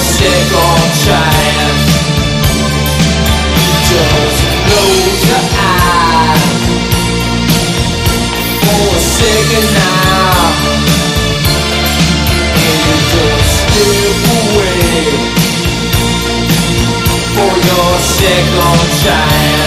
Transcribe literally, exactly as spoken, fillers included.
second chance. Just close your eyes for a second now, and you just slip away for your second chance.